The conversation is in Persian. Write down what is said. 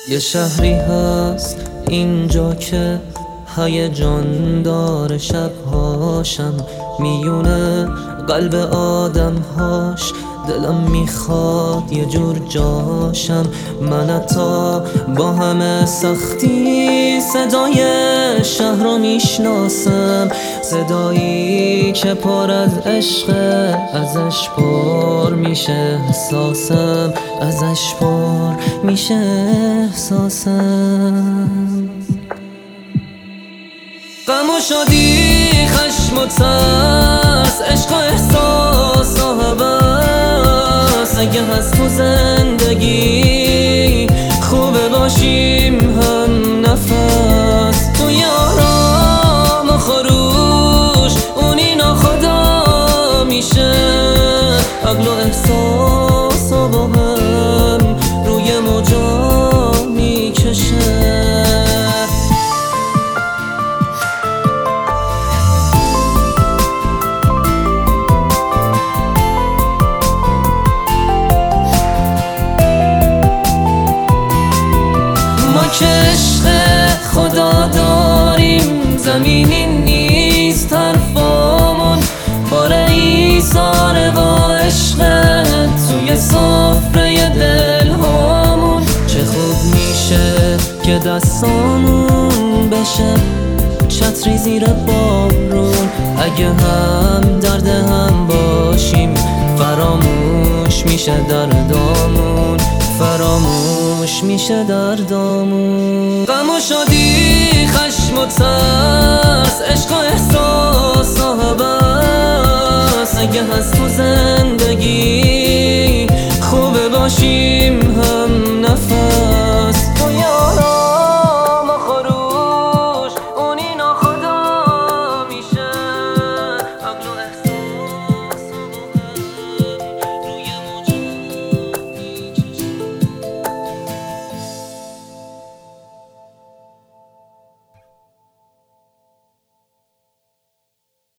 یه شهری هست اینجا که هیجان داره، شبهاشم میونه قلب آدمهاش. دلم میخواد یه جور جاشم، من حتی با همه سختی صدای شهر رو میشناسم. صدایی که پر از عشقه، ازش پر میشه احساسم، ازش پر میشه احساسم. غم و شادی، خشم و ترس، عشق و احساس و هوس. اگه هست تو زندگی خوبه باشیم هم نفس. توی آرام و خروش اونی ناخدا میشه، عقل و احساس و با هم روی موجا میکشه. که عشق خدا داریم، زمینی نیست حرفامون پر ایثاره و عشق توی سفره دل هامون. چه خوب میشه که دستامون بشه چتری زیر بارون. اگه هم درد هم باشیم فراموش میشه دردامون، فراموش میشه دردامون. غم و شادی، خشم و ترس، عشق و احساس و هوس. اگه هست تو زندگی خوبه باشیم هم